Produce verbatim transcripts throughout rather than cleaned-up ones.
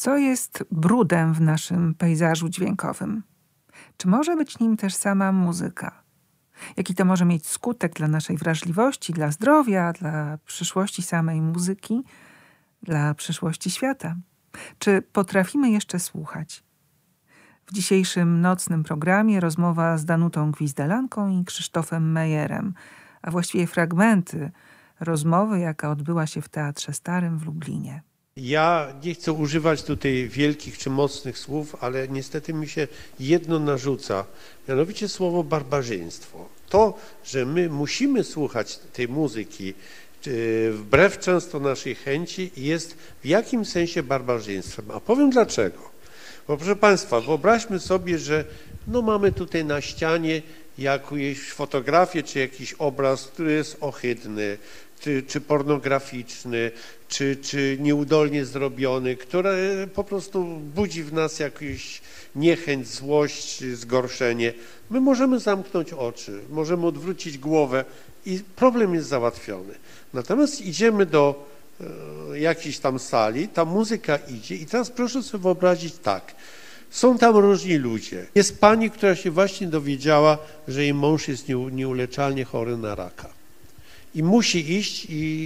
Co jest brudem w naszym pejzażu dźwiękowym? Czy może być nim też sama muzyka? Jaki to może mieć skutek dla naszej wrażliwości, dla zdrowia, dla przyszłości samej muzyki, dla przyszłości świata? Czy potrafimy jeszcze słuchać? W dzisiejszym nocnym programie rozmowa z Danutą Gwizdelanką i Krzysztofem Mejerem, a właściwie fragmenty rozmowy, jaka odbyła się w Teatrze Starym w Lublinie. Ja nie chcę używać tutaj wielkich czy mocnych słów, ale niestety mi się jedno narzuca, mianowicie słowo barbarzyństwo. To, że my musimy słuchać tej muzyki wbrew często naszej chęci, jest w jakimś sensie barbarzyństwem. A powiem dlaczego. Bo proszę Państwa, wyobraźmy sobie, że no mamy tutaj na ścianie jakąś fotografię czy jakiś obraz, który jest ohydny, czy, czy pornograficzny, czy, czy nieudolnie zrobiony, który po prostu budzi w nas jakąś niechęć, złość, zgorszenie. My możemy zamknąć oczy, możemy odwrócić głowę i problem jest załatwiony. Natomiast idziemy do e, jakiejś tam sali, ta muzyka idzie i teraz proszę sobie wyobrazić tak. Są tam różni ludzie. Jest pani, która się właśnie dowiedziała, że jej mąż jest nieuleczalnie chory na raka. I musi iść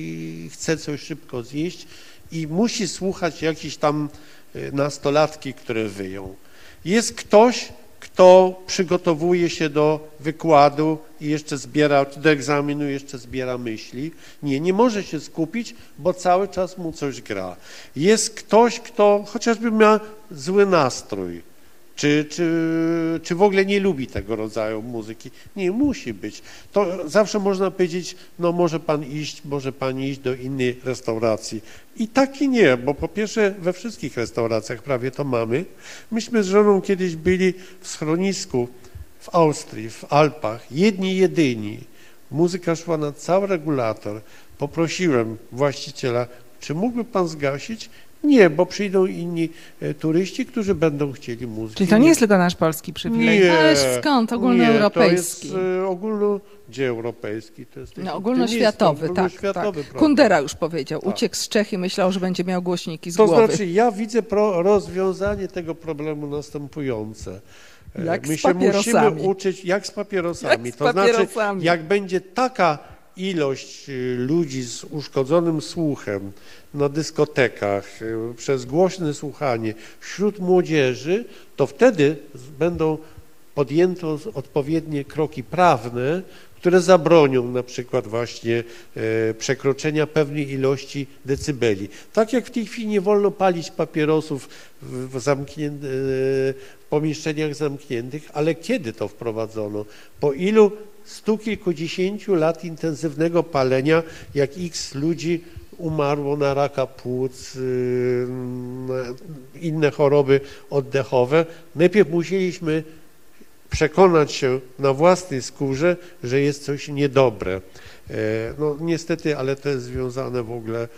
i chce coś szybko zjeść i musi słuchać jakiejś tam nastolatki, które wyją. Jest ktoś, kto przygotowuje się do wykładu i jeszcze zbiera, do egzaminu jeszcze zbiera myśli. Nie, nie może się skupić, bo cały czas mu coś gra. Jest ktoś, kto chociażby ma zły nastrój, czy, czy, czy w ogóle nie lubi tego rodzaju muzyki. Nie, musi być. To zawsze można powiedzieć, no może pan iść, może pani iść do innej restauracji. I tak i nie, bo po pierwsze we wszystkich restauracjach prawie to mamy. Myśmy z żoną kiedyś byli w schronisku w Austrii, w Alpach, jedni jedyni. Muzyka szła na cały regulator. Poprosiłem właściciela, czy mógłby pan zgasić? Nie, bo przyjdą inni e, turyści, którzy będą chcieli muzyki. Czyli to nie jest tylko nasz polski przywilej? Nie, ależ skąd? Ogólnoeuropejski. Nie, to jest e, ogólno... Gdzie europejski? To jest no, ogólnoświatowy, tak. ogólnoświatowy tak. Kundera już powiedział, tak. Uciekł z Czech i myślał, że będzie miał głośniki z to głowy. To znaczy, ja widzę pro, rozwiązanie tego problemu następujące. Jak My z się papierosami. musimy uczyć, jak z papierosami. Jak z to papierosami. znaczy, jak będzie taka ilość ludzi z uszkodzonym słuchem na dyskotekach, przez głośne słuchanie wśród młodzieży, to wtedy będą podjęte odpowiednie kroki prawne, które zabronią na przykład właśnie e, przekroczenia pewnej ilości decybeli. Tak jak w tej chwili nie wolno palić papierosów w, w, zamknię, e, w pomieszczeniach zamkniętych, ale kiedy to wprowadzono? Po ilu stu kilkudziesięciu lat intensywnego palenia, jak x ludzi umarło na raka płuc, na inne choroby oddechowe. Najpierw musieliśmy przekonać się na własnej skórze, że jest coś niedobre. No niestety, ale to jest związane w ogóle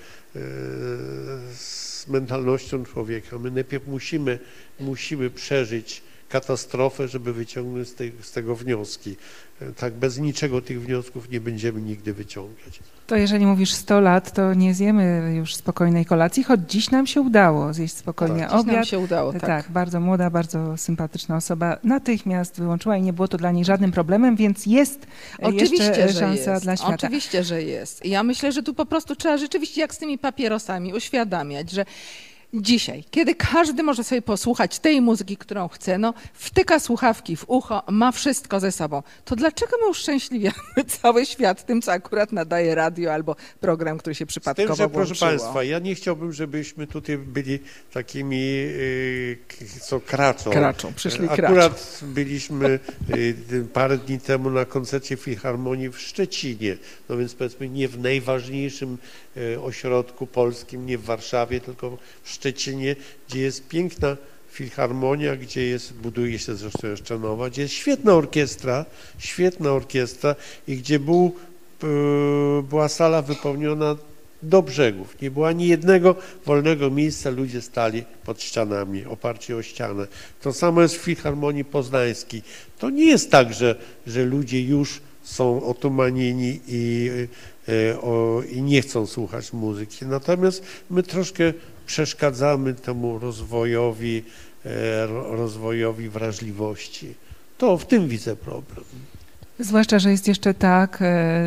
z mentalnością człowieka. My najpierw musimy, musimy przeżyć katastrofę, żeby wyciągnąć z, tej, z tego wnioski. Tak bez niczego tych wniosków nie będziemy nigdy wyciągać. To jeżeli mówisz sto lat, to nie zjemy już spokojnej kolacji, choć dziś nam się udało zjeść spokojnie tak, obiad. Dziś nam się udało, tak. Tak, bardzo młoda, bardzo sympatyczna osoba natychmiast wyłączyła i nie było to dla niej żadnym problemem, więc jest Oczywiście, jeszcze że szansa jest. dla świata. Oczywiście, że jest. Ja myślę, że tu po prostu trzeba rzeczywiście jak z tymi papierosami uświadamiać, że dzisiaj, kiedy każdy może sobie posłuchać tej muzyki, którą chce, no wtyka słuchawki w ucho, ma wszystko ze sobą, to dlaczego my uszczęśliwiamy cały świat tym, co akurat nadaje radio albo program, który się przypadkowo Z tym, że włączyło? proszę Państwa, ja nie chciałbym, żebyśmy tutaj byli takimi, yy, co kraczą. Kraczą, przyszli kraczą. Akurat byliśmy yy, parę dni temu na koncercie Filharmonii w Szczecinie, no więc powiedzmy nie w najważniejszym yy, ośrodku polskim, nie w Warszawie, tylko w Szczecinie, gdzie jest piękna filharmonia, gdzie jest, buduje się zresztą jeszcze nowa, gdzie jest świetna orkiestra, świetna orkiestra i gdzie był, była sala wypełniona do brzegów. Nie było ani jednego wolnego miejsca, ludzie stali pod ścianami, oparci o ścianę. To samo jest w Filharmonii Poznańskiej. To nie jest tak, że, że ludzie już są otumanieni i, o, i nie chcą słuchać muzyki. Natomiast my troszkę przeszkadzamy temu rozwojowi, rozwojowi wrażliwości. To w tym widzę problem. Zwłaszcza, że jest jeszcze tak,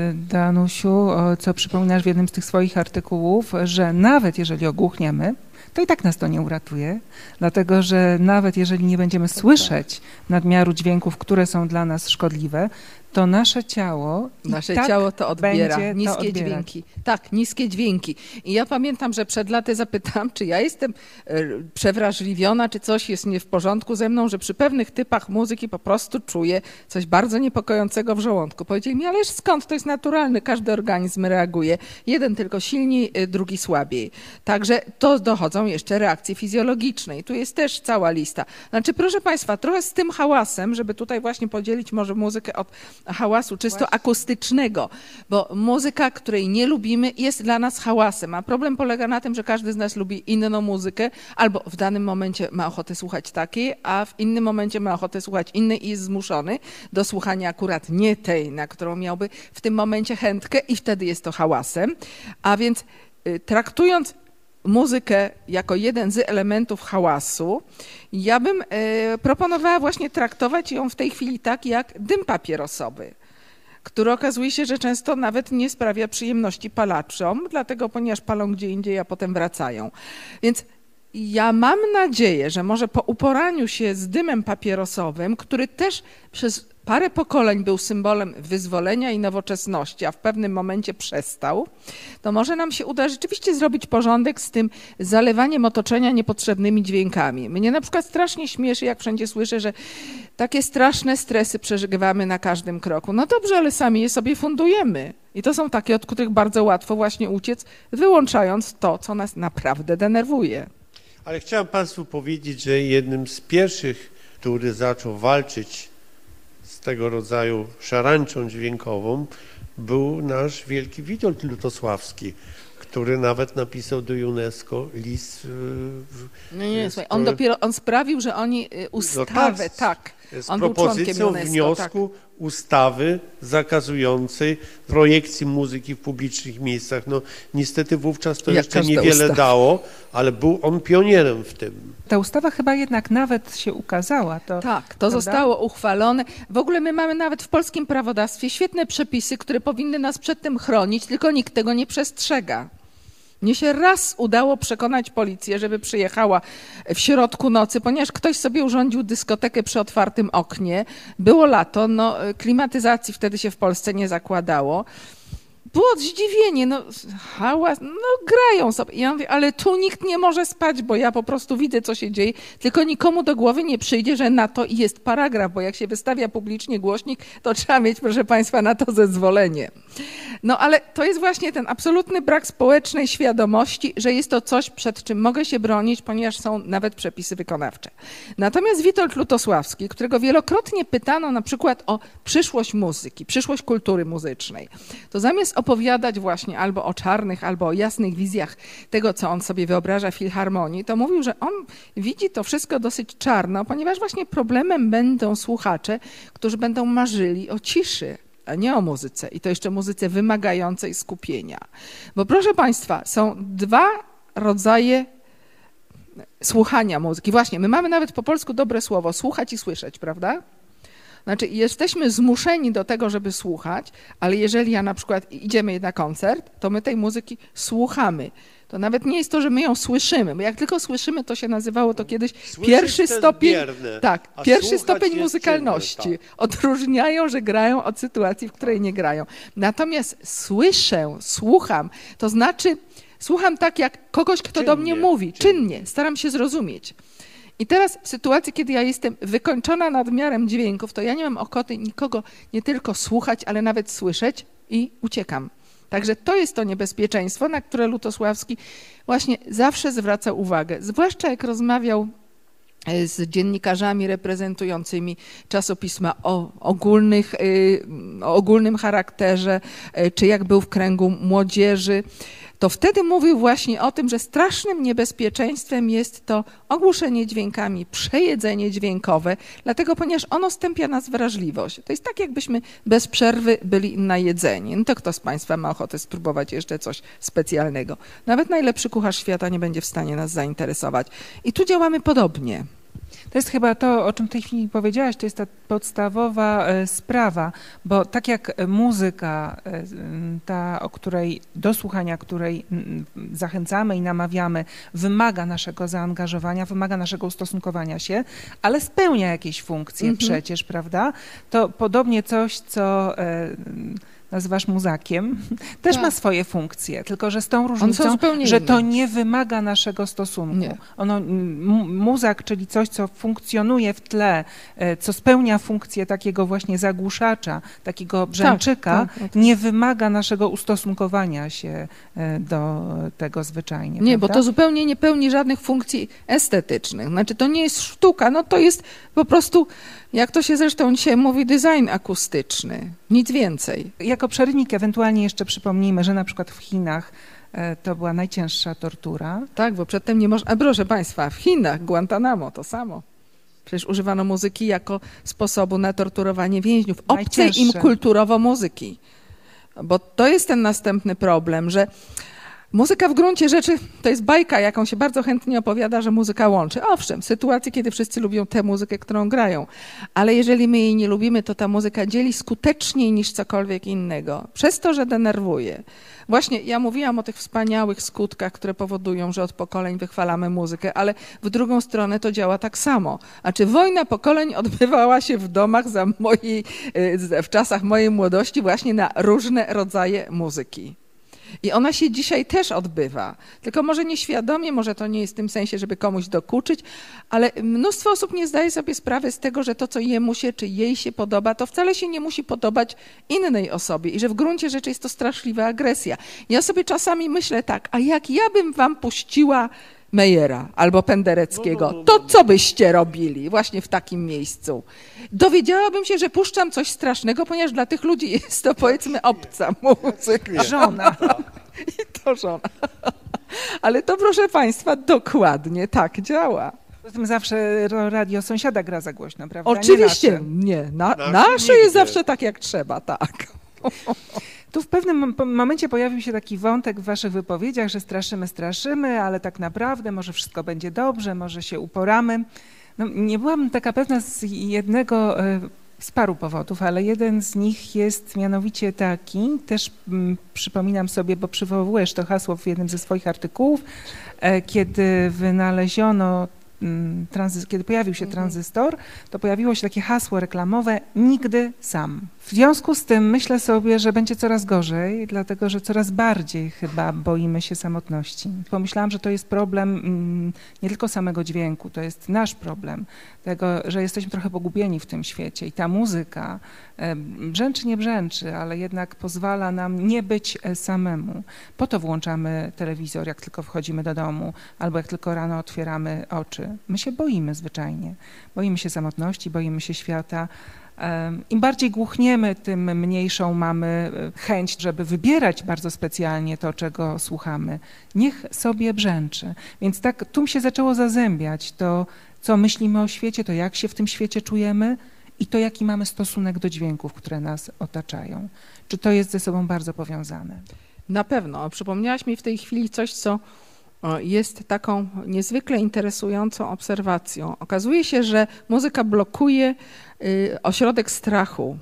Danusiu, co przypominasz w jednym z tych swoich artykułów, że nawet jeżeli ogłuchniemy, to i tak nas to nie uratuje, dlatego że nawet jeżeli nie będziemy słyszeć nadmiaru dźwięków, które są dla nas szkodliwe, to nasze ciało Nasze tak ciało to odbiera, będzie niskie to odbierać. dźwięki. Tak, niskie dźwięki. I ja pamiętam, że przed laty zapytałam, czy ja jestem y, przewrażliwiona, czy coś jest nie w porządku ze mną, że przy pewnych typach muzyki po prostu czuję coś bardzo niepokojącego w żołądku. Powiedzieli mi, ależ skąd, to jest naturalne, każdy organizm reaguje. Jeden tylko silniej, y, drugi słabiej. Także to dochodzą jeszcze reakcje fizjologiczne i tu jest też cała lista. Znaczy, proszę Państwa, trochę z tym hałasem, żeby tutaj właśnie podzielić może muzykę od hałasu czysto Właśnie. akustycznego, bo muzyka, której nie lubimy, jest dla nas hałasem, a problem polega na tym, że każdy z nas lubi inną muzykę, albo w danym momencie ma ochotę słuchać takiej, a w innym momencie ma ochotę słuchać innej i jest zmuszony do słuchania akurat nie tej, na którą miałby w tym momencie chętkę i wtedy jest to hałasem. A więc y, traktując muzykę jako jeden z elementów hałasu, ja bym e, proponowała właśnie traktować ją w tej chwili tak jak dym papierosowy, który okazuje się, że często nawet nie sprawia przyjemności palaczom, dlatego ponieważ palą gdzie indziej, a potem wracają. Więc ja mam nadzieję, że może po uporaniu się z dymem papierosowym, który też przez parę pokoleń był symbolem wyzwolenia i nowoczesności, a w pewnym momencie przestał, to może nam się uda rzeczywiście zrobić porządek z tym zalewaniem otoczenia niepotrzebnymi dźwiękami. Mnie na przykład strasznie śmieszy, jak wszędzie słyszę, że takie straszne stresy przeżywamy na każdym kroku. No dobrze, ale sami je sobie fundujemy. I to są takie, od których bardzo łatwo właśnie uciec, wyłączając to, co nas naprawdę denerwuje. Ale chciałem Państwu powiedzieć, że jednym z pierwszych, który zaczął walczyć z tego rodzaju szarańczą dźwiękową, był nasz wielki Witold Lutosławski, który nawet napisał do UNESCO list. No nie, słuchaj, on dopiero, on sprawił, że oni ustawę, no tak, tak, z on propozycją UNESCO, wniosku tak. ustawy zakazującej projekcji muzyki w publicznych miejscach. No niestety wówczas to Jak jeszcze niewiele ustawa. dało, ale był on pionierem w tym. Ta ustawa chyba jednak nawet się ukazała. To, tak, to prawda? zostało uchwalone. W ogóle my mamy nawet w polskim prawodawstwie świetne przepisy, które powinny nas przed tym chronić, tylko nikt tego nie przestrzega. Mnie się raz udało przekonać policję, żeby przyjechała w środku nocy, ponieważ ktoś sobie urządził dyskotekę przy otwartym oknie. Było lato, no klimatyzacji wtedy się w Polsce nie zakładało. Było zdziwienie, no hałas, no grają sobie. Ja mówię, ale tu nikt nie może spać, bo ja po prostu widzę, co się dzieje, tylko nikomu do głowy nie przyjdzie, że na to jest paragraf, bo jak się wystawia publicznie głośnik, to trzeba mieć, proszę Państwa, na to zezwolenie. No ale to jest właśnie ten absolutny brak społecznej świadomości, że jest to coś, przed czym mogę się bronić, ponieważ są nawet przepisy wykonawcze. Natomiast Witold Lutosławski, którego wielokrotnie pytano na przykład o przyszłość muzyki, przyszłość kultury muzycznej, to zamiast opowiadać właśnie albo o czarnych, albo o jasnych wizjach tego, co on sobie wyobraża w filharmonii, to mówił, że on widzi to wszystko dosyć czarno, ponieważ właśnie problemem będą słuchacze, którzy będą marzyli o ciszy, a nie o muzyce. I to jeszcze muzyce wymagającej skupienia. Bo proszę Państwa, są dwa rodzaje słuchania muzyki. Właśnie, my mamy nawet po polsku dobre słowo, słuchać i słyszeć, prawda? Znaczy, jesteśmy zmuszeni do tego, żeby słuchać, ale jeżeli ja na przykład idziemy na koncert, to my tej muzyki słuchamy. To nawet nie jest to, że my ją słyszymy, bo jak tylko słyszymy, to się nazywało to kiedyś Słyszeć pierwszy stopień, bierne, tak, pierwszy stopień jest muzykalności. czynny, tak. Odróżniają, że grają od sytuacji, w której nie grają. Natomiast słyszę, słucham, to znaczy słucham tak jak kogoś, kto czynnie, do mnie mówi, czynnie. czynnie, staram się zrozumieć. I teraz w sytuacji, kiedy ja jestem wykończona nadmiarem dźwięków, to ja nie mam ochoty nikogo nie tylko słuchać, ale nawet słyszeć i uciekam. Także to jest to niebezpieczeństwo, na które Lutosławski właśnie zawsze zwraca uwagę. Zwłaszcza jak rozmawiał z dziennikarzami reprezentującymi czasopisma o, ogólnych, o ogólnym charakterze, czy jak był w kręgu młodzieży. to wtedy mówił właśnie o tym, że strasznym niebezpieczeństwem jest to ogłuszenie dźwiękami, przejedzenie dźwiękowe, dlatego ponieważ ono stępia nas wrażliwość. To jest tak, jakbyśmy bez przerwy byli najedzeni. No to kto z Państwa ma ochotę spróbować jeszcze coś specjalnego? Nawet najlepszy kucharz świata nie będzie w stanie nas zainteresować. I tu działamy podobnie. To jest chyba to, o czym w tej chwili powiedziałaś, to jest ta podstawowa sprawa, bo tak jak muzyka, ta, o której, do słuchania której zachęcamy i namawiamy, wymaga naszego zaangażowania, wymaga naszego ustosunkowania się, ale spełnia jakieś funkcje mhm. przecież, prawda? To podobnie coś, co nazywasz muzakiem, też tak. ma swoje funkcje, tylko że z tą różnicą, że inne. To nie wymaga naszego stosunku. Nie. Ono, muzak, czyli coś, co funkcjonuje w tle, co spełnia funkcję takiego właśnie zagłuszacza, takiego brzęczyka, tak, tak, nie wymaga naszego ustosunkowania się do tego zwyczajnie. Nie, prawda? Bo to zupełnie nie pełni żadnych funkcji estetycznych. Znaczy to nie jest sztuka, no to jest po prostu, jak to się zresztą dzisiaj mówi, design akustyczny. Nic więcej. Jako przerywnik ewentualnie jeszcze przypomnijmy, że na przykład w Chinach to była najcięższa tortura. Tak, bo przedtem nie można... A proszę Państwa, w Chinach, Guantanamo, to samo. Przecież używano muzyki jako sposobu na torturowanie więźniów. Obcej im kulturowo muzyki. Bo to jest ten następny problem, że muzyka w gruncie rzeczy to jest bajka, jaką się bardzo chętnie opowiada, że muzyka łączy. Owszem, sytuacje, kiedy wszyscy lubią tę muzykę, którą grają, ale jeżeli my jej nie lubimy, to ta muzyka dzieli skuteczniej niż cokolwiek innego. Przez to, że denerwuje. Właśnie ja mówiłam o tych wspaniałych skutkach, które powodują, że od pokoleń wychwalamy muzykę, ale w drugą stronę to działa tak samo. Znaczy wojna pokoleń odbywała się w domach za mojej, w czasach mojej młodości właśnie na różne rodzaje muzyki. I ona się dzisiaj też odbywa, tylko może nieświadomie, może to nie jest w tym sensie, żeby komuś dokuczyć, ale mnóstwo osób nie zdaje sobie sprawy z tego, że to, co jemu się czy jej się podoba, to wcale się nie musi podobać innej osobie i że w gruncie rzeczy jest to straszliwa agresja. Ja sobie czasami myślę tak, a jak ja bym wam puściła Mejera albo Pendereckiego, to co byście robili właśnie w takim miejscu? Dowiedziałabym się, że puszczam coś strasznego, ponieważ dla tych ludzi jest to, powiedzmy, obca muzyka. Żona. I to żona. Ale to, proszę Państwa, dokładnie tak działa. Poza tym zawsze radio sąsiada gra za głośno, prawda? Oczywiście, nie. nie. Na, nasze nasze jest zawsze tak, jak trzeba, tak. Tu w pewnym momencie pojawił się taki wątek w waszych wypowiedziach, że straszymy, straszymy, ale tak naprawdę może wszystko będzie dobrze, może się uporamy. No, nie byłam taka pewna z jednego, z paru powodów, ale jeden z nich jest mianowicie taki, też m, przypominam sobie, bo przywołujesz to hasło w jednym ze swoich artykułów, e, kiedy wynaleziono Tranzy- kiedy pojawił się tranzystor, to pojawiło się takie hasło reklamowe "nigdy sam". W związku z tym myślę sobie, że będzie coraz gorzej, dlatego że coraz bardziej chyba boimy się samotności. Pomyślałam, że to jest problem mm, nie tylko samego dźwięku, to jest nasz problem, tego, że jesteśmy trochę pogubieni w tym świecie i ta muzyka e, brzęczy, nie brzęczy, ale jednak pozwala nam nie być samemu. Po to włączamy telewizor, jak tylko wchodzimy do domu, albo jak tylko rano otwieramy oczy. My się boimy zwyczajnie. Boimy się samotności, boimy się świata. Im bardziej głuchniemy, tym mniejszą mamy chęć, żeby wybierać bardzo specjalnie to, czego słuchamy. Niech sobie brzęczy. Więc tak tu mi się zaczęło zazębiać to, co myślimy o świecie, to jak się w tym świecie czujemy i to, jaki mamy stosunek do dźwięków, które nas otaczają. Czy to jest ze sobą bardzo powiązane? Na pewno. Przypomniałaś mi w tej chwili coś, co jest taką niezwykle interesującą obserwacją. Okazuje się, że muzyka blokuje ośrodek strachu.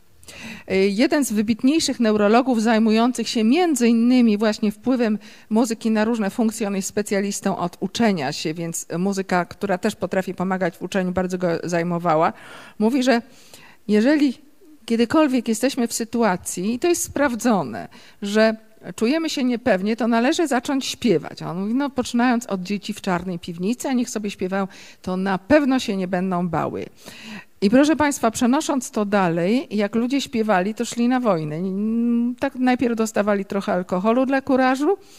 Jeden z wybitniejszych neurologów zajmujących się między innymi właśnie wpływem muzyki na różne funkcje, on jest specjalistą od uczenia się, więc muzyka, która też potrafi pomagać w uczeniu, bardzo go zajmowała, mówi, że jeżeli kiedykolwiek jesteśmy w sytuacji, i to jest sprawdzone, że czujemy się niepewnie, to należy zacząć śpiewać. A on mówi, no poczynając od dzieci w czarnej piwnicy, a niech sobie śpiewają, to na pewno się nie będą bały. I proszę Państwa, przenosząc to dalej, jak ludzie śpiewali, to szli na wojnę. Tak najpierw dostawali trochę alkoholu dla kurażu,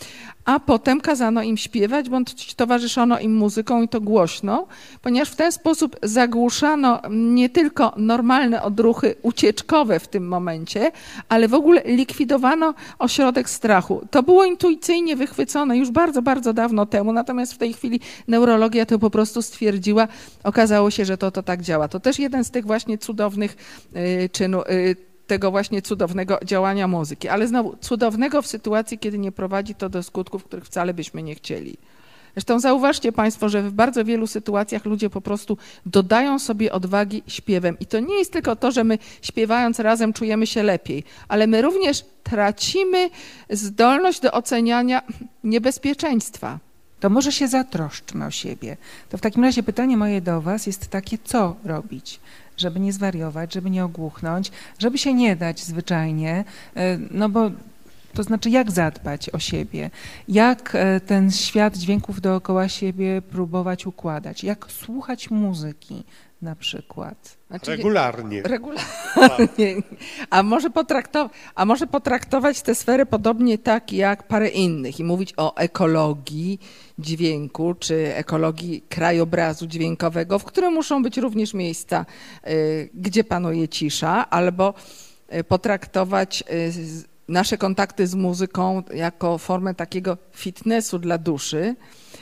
a potem kazano im śpiewać, bądź towarzyszono im muzyką i to głośno, ponieważ w ten sposób zagłuszano nie tylko normalne odruchy ucieczkowe w tym momencie, ale w ogóle likwidowano ośrodek strachu. To było intuicyjnie wychwycone już bardzo, bardzo dawno temu, natomiast w tej chwili neurologia to po prostu stwierdziła, okazało się, że to, to tak działa. To też jeden z tych właśnie cudownych y, czynów, y, tego właśnie cudownego działania muzyki, ale znowu cudownego w sytuacji, kiedy nie prowadzi to do skutków, których wcale byśmy nie chcieli. Zresztą zauważcie Państwo, że w bardzo wielu sytuacjach ludzie po prostu dodają sobie odwagi śpiewem. I to nie jest tylko to, że my śpiewając razem czujemy się lepiej, ale my również tracimy zdolność do oceniania niebezpieczeństwa. To może się zatroszczmy o siebie. To w takim razie pytanie moje do Was jest takie, co robić, żeby nie zwariować, żeby nie ogłuchnąć, żeby się nie dać zwyczajnie, no bo to znaczy jak zadbać o siebie, jak ten świat dźwięków dookoła siebie próbować układać, jak słuchać muzyki na przykład. Znaczy, regularnie. Regularnie. A może, potraktować, a może potraktować tę sferę podobnie tak jak parę innych i mówić o ekologii dźwięku, czy ekologii krajobrazu dźwiękowego, w którym muszą być również miejsca, y, gdzie panuje cisza, albo y, potraktować y, nasze kontakty z muzyką jako formę takiego fitnessu dla duszy.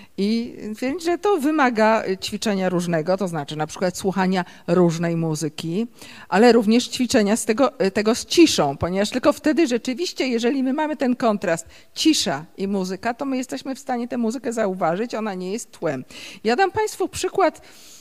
I wiem, że to wymaga ćwiczenia różnego, to znaczy na przykład słuchania różnej muzyki, ale również ćwiczenia z tego, tego z ciszą, ponieważ tylko wtedy rzeczywiście, jeżeli my mamy ten kontrast cisza i muzyka, to my jesteśmy w stanie tę muzykę zauważyć, ona nie jest tłem. Ja dam Państwu przykład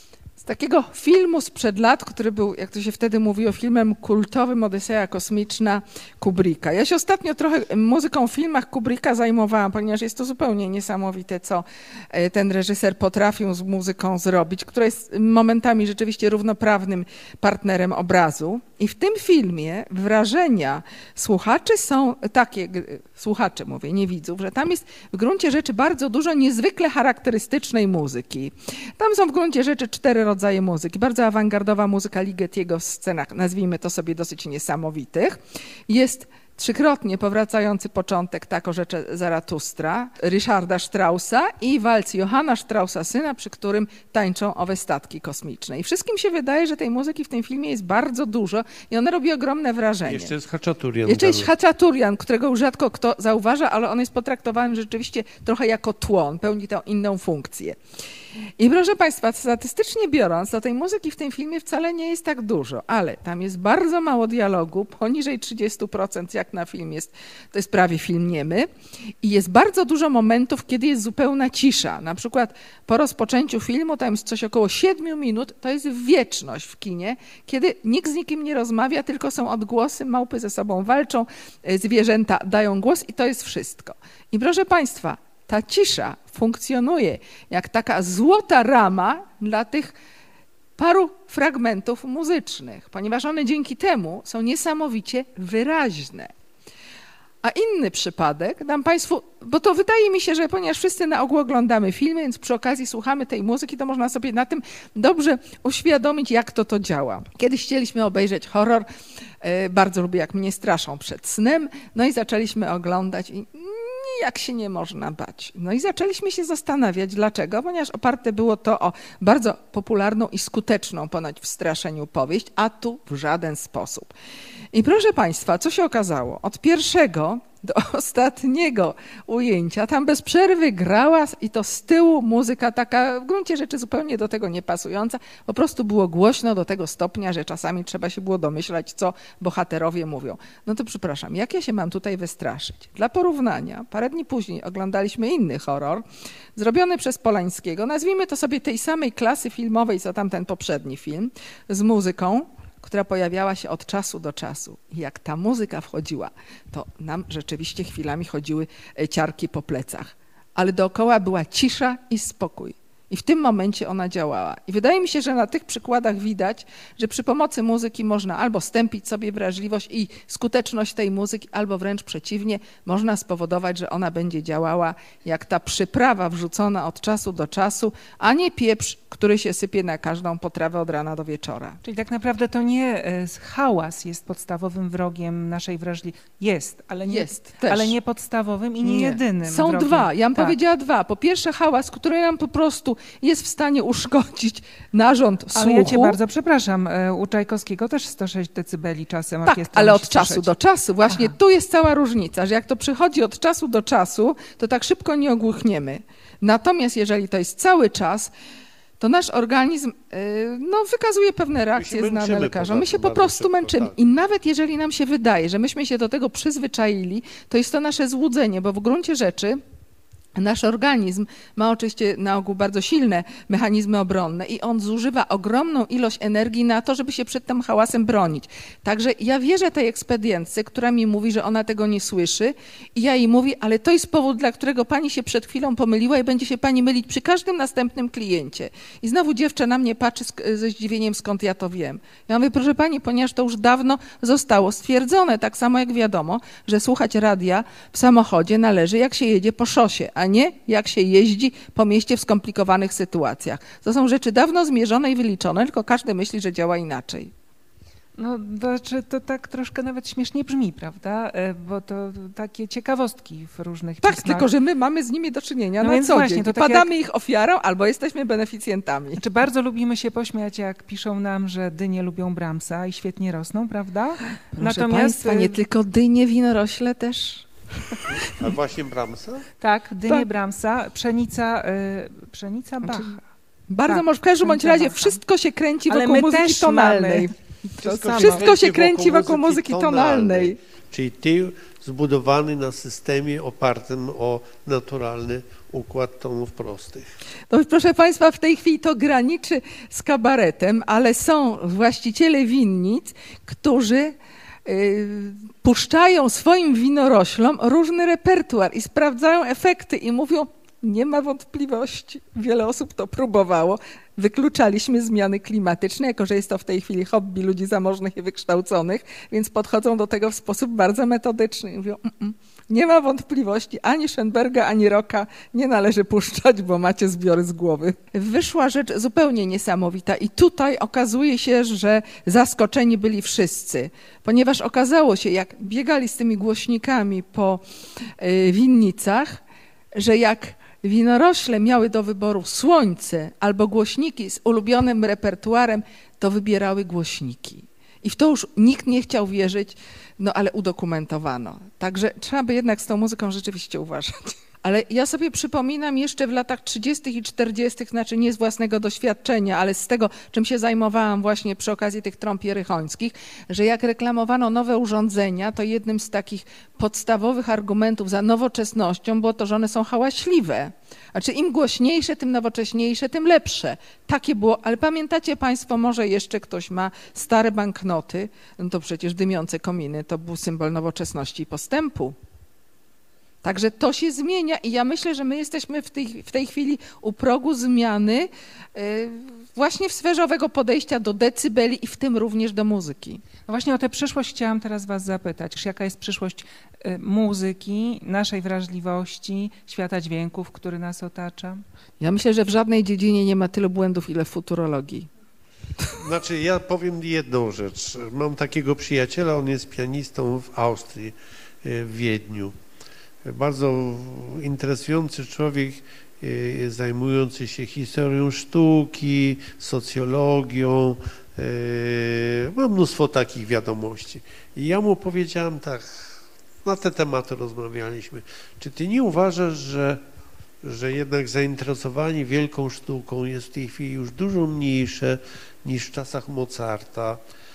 z takiego filmu sprzed lat, który był, jak to się wtedy mówiło, filmem kultowym Odyseja kosmiczna Kubricka. Ja się ostatnio trochę muzyką w filmach Kubricka zajmowałam, ponieważ jest to zupełnie niesamowite, co ten reżyser potrafił z muzyką zrobić, która jest momentami rzeczywiście równoprawnym partnerem obrazu. I w tym filmie wrażenia słuchaczy są takie, słuchacze mówię, nie widzów, że tam jest w gruncie rzeczy bardzo dużo niezwykle charakterystycznej muzyki. Tam są w gruncie rzeczy cztery rodzaje muzyki. Bardzo awangardowa muzyka Ligetiego w scenach, nazwijmy to sobie dosyć niesamowitych. Jest trzykrotnie powracający początek Tak orzecze Zaratustra Ryszarda Straussa i walc Johanna Straussa syna, przy którym tańczą owe statki kosmiczne. I wszystkim się wydaje, że tej muzyki w tym filmie jest bardzo dużo i ona robi ogromne wrażenie. Jeszcze jest Haczaturian. Jeszcze jest Haczaturian, którego już rzadko kto zauważa, ale on jest potraktowany rzeczywiście trochę jako tło, on pełni tę inną funkcję. I proszę Państwa, statystycznie biorąc, to tej muzyki w tym filmie wcale nie jest tak dużo, ale tam jest bardzo mało dialogu, poniżej trzydzieści procent jak na film jest, to jest prawie film niemy i jest bardzo dużo momentów, kiedy jest zupełna cisza. Na przykład po rozpoczęciu filmu, tam jest coś około siedmiu minut, to jest wieczność w kinie, kiedy nikt z nikim nie rozmawia, tylko są odgłosy, małpy ze sobą walczą, zwierzęta dają głos i to jest wszystko. I proszę Państwa, ta cisza funkcjonuje jak taka złota rama dla tych paru fragmentów muzycznych, ponieważ one dzięki temu są niesamowicie wyraźne. A inny przypadek dam Państwu, bo to wydaje mi się, że ponieważ wszyscy na ogół oglądamy filmy, więc przy okazji słuchamy tej muzyki, to można sobie na tym dobrze uświadomić, jak to to działa. Kiedyś chcieliśmy obejrzeć horror, bardzo lubię, jak mnie straszą przed snem, no i zaczęliśmy oglądać i jak się nie można bać. No i zaczęliśmy się zastanawiać, dlaczego, ponieważ oparte było to o bardzo popularną i skuteczną ponoć w straszeniu powieść, a tu w żaden sposób. I proszę Państwa, co się okazało? Od pierwszego do ostatniego ujęcia tam bez przerwy grała i to z tyłu muzyka taka w gruncie rzeczy zupełnie do tego nie pasująca. Po prostu było głośno do tego stopnia, że czasami trzeba się było domyślać, co bohaterowie mówią. No to przepraszam, jak ja się mam tutaj wystraszyć? Dla porównania, parę dni później oglądaliśmy inny horror, zrobiony przez Polańskiego, nazwijmy to sobie tej samej klasy filmowej, co tamten poprzedni film, z muzyką, która pojawiała się od czasu do czasu. I jak ta muzyka wchodziła, to nam rzeczywiście chwilami chodziły ciarki po plecach. Ale dookoła była cisza i spokój. I w tym momencie ona działała. I wydaje mi się, że na tych przykładach widać, że przy pomocy muzyki można albo stępić sobie wrażliwość i skuteczność tej muzyki, albo wręcz przeciwnie, można spowodować, że ona będzie działała jak ta przyprawa wrzucona od czasu do czasu, a nie pieprz, który się sypie na każdą potrawę od rana do wieczora. Czyli tak naprawdę to nie e, hałas jest podstawowym wrogiem naszej wrażliwości. Jest, ale nie, Jest też. ale nie podstawowym i nie, Nie. jedynym Są wrogiem. dwa, ja bym Tak. powiedziała dwa. Po pierwsze hałas, który nam po prostu jest w stanie uszkodzić narząd Ale słuchu. ja cię bardzo przepraszam, e, u Czajkowskiego też sto sześć decybeli czasem Tak, orkiestra ale musi od czasu słyszeć. do czasu. Właśnie Aha. tu jest cała różnica, że jak to przychodzi od czasu do czasu, to tak szybko nie ogłuchniemy. Natomiast jeżeli to jest cały czas, to nasz organizm yy, no, wykazuje pewne reakcje znane męczymy lekarzom. My poza się tym po bardzo prostu szybko, męczymy. tak. I nawet jeżeli nam się wydaje, że myśmy się do tego przyzwyczaili, to jest to nasze złudzenie, bo w gruncie rzeczy nasz organizm ma oczywiście na ogół bardzo silne mechanizmy obronne i on zużywa ogromną ilość energii na to, żeby się przed tym hałasem bronić. Także ja wierzę tej ekspedientce, która mi mówi, że ona tego nie słyszy i ja jej mówię, ale to jest powód, dla którego pani się przed chwilą pomyliła i będzie się pani mylić przy każdym następnym kliencie. I znowu dziewczę na mnie patrzy sk- ze zdziwieniem, skąd ja to wiem. Ja mówię, proszę pani, ponieważ to już dawno zostało stwierdzone, tak samo jak wiadomo, że słuchać radia w samochodzie należy, jak się jedzie po szosie, a nie jak się jeździ po mieście w skomplikowanych sytuacjach. To są rzeczy dawno zmierzone i wyliczone, tylko każdy myśli, że działa inaczej. No, znaczy, to tak troszkę nawet śmiesznie brzmi, prawda? E, Bo to takie ciekawostki w różnych Tak, pismach. tylko że my mamy z nimi do czynienia No na więc co właśnie, dzień. to I tak padamy ich ofiarą albo jesteśmy beneficjentami. Znaczy, bardzo lubimy się pośmiać, jak piszą nam, że dynie lubią Brahmsa i świetnie rosną, prawda? Proszę Państwa, nie tylko dynie, winorośle też. A właśnie Brahmsa? Tak, dynie Tak. Brahmsa, pszenica, y, pszenica Bacha. Bardzo Tak, może, w każdym bądź pszenica razie Bacha. wszystko się kręci Ale wokół my muzyki też tonalnej. To samo. Wszystko się kręci wokół muzyki tonalnej. Czyli ty zbudowany na systemie opartym o naturalny układ tonów prostych. No, proszę Państwa, w tej chwili to graniczy z kabaretem, ale są właściciele winnic, którzy y, puszczają swoim winoroślom różny repertuar i sprawdzają efekty i mówią, nie ma wątpliwości, wiele osób to próbowało, wykluczaliśmy zmiany klimatyczne, jako że jest to w tej chwili hobby ludzi zamożnych i wykształconych, więc podchodzą do tego w sposób bardzo metodyczny i mówią, mm, mm, nie ma wątpliwości, ani Schoenberga, ani Rocka nie należy puszczać, bo macie zbiory z głowy. Wyszła rzecz zupełnie niesamowita i tutaj okazuje się, że zaskoczeni byli wszyscy, ponieważ okazało się, jak biegali z tymi głośnikami po y, winnicach, że jak winorośle miały do wyboru słońce albo głośniki z ulubionym repertuarem, to wybierały głośniki. I w to już nikt nie chciał wierzyć, no ale udokumentowano. Także trzeba by jednak z tą muzyką rzeczywiście uważać. Ale ja sobie przypominam jeszcze w latach trzydziestych i czterdziestych, znaczy nie z własnego doświadczenia, ale z tego, czym się zajmowałam właśnie przy okazji tych trąb jerychońskich, że jak reklamowano nowe urządzenia, to jednym z takich podstawowych argumentów za nowoczesnością było to, że one są hałaśliwe. Znaczy im głośniejsze, tym nowocześniejsze, tym lepsze. Takie było, ale pamiętacie Państwo, może jeszcze ktoś ma stare banknoty, no to przecież dymiące kominy to był symbol nowoczesności i postępu. Także to się zmienia i ja myślę, że my jesteśmy w tej, w tej chwili u progu zmiany yy, właśnie w sferze owego podejścia do decybeli i w tym również do muzyki. No właśnie o tę przyszłość chciałam teraz was zapytać. Jaka jest przyszłość y, muzyki, naszej wrażliwości, świata dźwięków, który nas otacza? Ja myślę, że w żadnej dziedzinie nie ma tylu błędów, ile w futurologii. Znaczy ja powiem jedną rzecz. Mam takiego przyjaciela, on jest pianistą w Austrii, w Wiedniu. Bardzo interesujący człowiek, zajmujący się historią sztuki, socjologią. Mam mnóstwo takich wiadomości. I ja mu powiedziałem tak, na te tematy rozmawialiśmy. Czy ty nie uważasz, że, że jednak zainteresowanie wielką sztuką jest w tej chwili już dużo mniejsze niż w czasach Mozarta?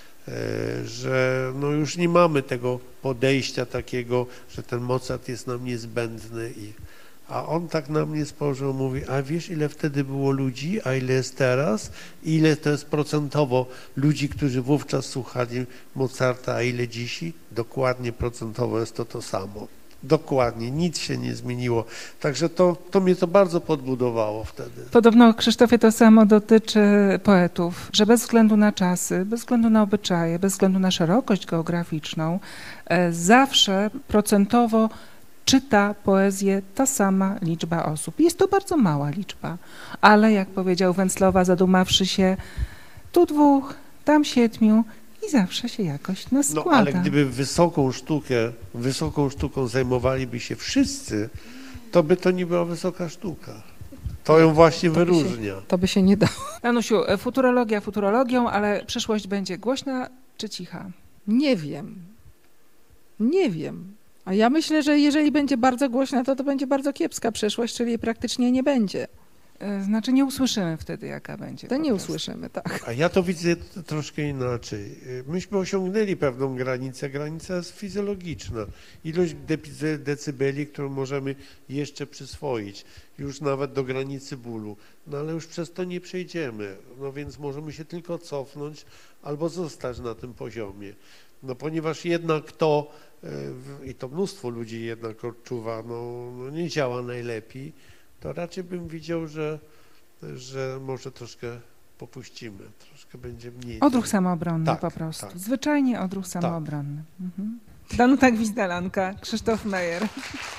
Że no już nie mamy tego podejścia takiego, że ten Mozart jest nam niezbędny. I, a on tak na mnie spojrzał, mówi, a wiesz ile wtedy było ludzi, a ile jest teraz? Ile to jest procentowo ludzi, którzy wówczas słuchali Mozarta, a ile dzisiaj? Dokładnie procentowo jest to to samo. Dokładnie, nic się nie zmieniło. Także to, to mnie to bardzo podbudowało wtedy. Podobno, Krzysztofie, to samo dotyczy poetów, że bez względu na czasy, bez względu na obyczaje, bez względu na szerokość geograficzną, e, zawsze procentowo czyta poezję ta sama liczba osób. Jest to bardzo mała liczba, ale jak powiedział Węclowa, zadumawszy się, tu dwóch, tam siedmiu i zawsze się jakoś no składa. No ale gdyby wysoką sztukę, wysoką sztuką zajmowaliby się wszyscy, to by to nie była wysoka sztuka. To ją właśnie To by się- wyróżnia. To by się nie dało. Janusiu, e, futurologia futurologią, ale przyszłość będzie głośna czy cicha? Nie wiem. Nie wiem. A ja myślę, że jeżeli będzie bardzo głośna, to to będzie bardzo kiepska przyszłość, czyli jej praktycznie nie będzie. E, Znaczy nie usłyszymy wtedy, jaka będzie. To po nie prostu. usłyszymy, tak. A ja to widzę t- troszkę inaczej. Myśmy osiągnęli pewną granicę, granica jest fizjologiczna. Ilość depice- decybeli, którą możemy jeszcze przyswoić, już nawet do granicy bólu. No ale już przez to nie przejdziemy, no więc możemy się tylko cofnąć albo zostać na tym poziomie. No ponieważ jednak to, e, w- i to mnóstwo ludzi jednak odczuwa, no, no nie działa najlepiej, to raczej bym widział, że, że może troszkę popuścimy, troszkę będzie mniej. Odruch samoobronny Tak, po prostu. tak. Zwyczajnie odruch samoobronny. Mhm. Danuta Gwizdalanka, Krzysztof Meyer.